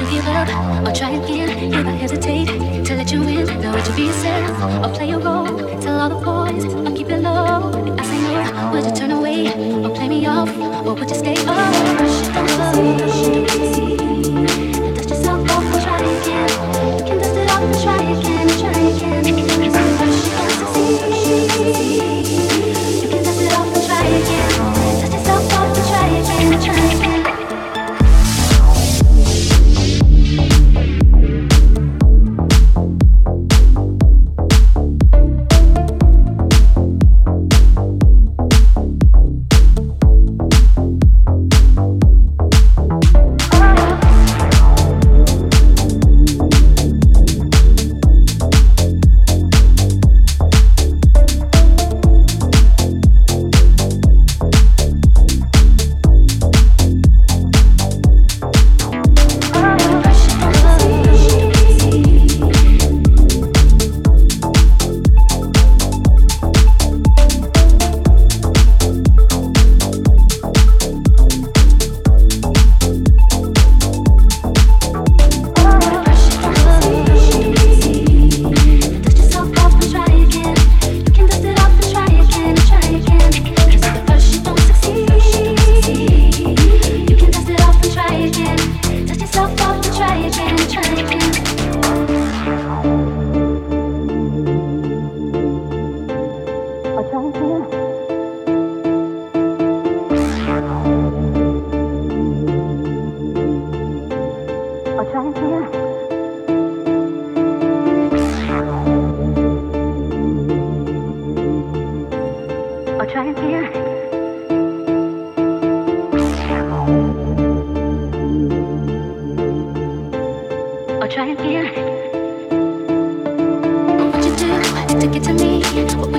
give up or try again. If I hesitate to let you in, know would you be yourself or play a role? Tell all the boys I'll keep it low. I say no, would you turn away or play me off or would you stay? Oh, dust yourself off and try again. You can dust it off and try again, try again. You can dust it off and try again. Dust yourself off and try again, try again. Try again. Or try again. What would you do to get to me? What would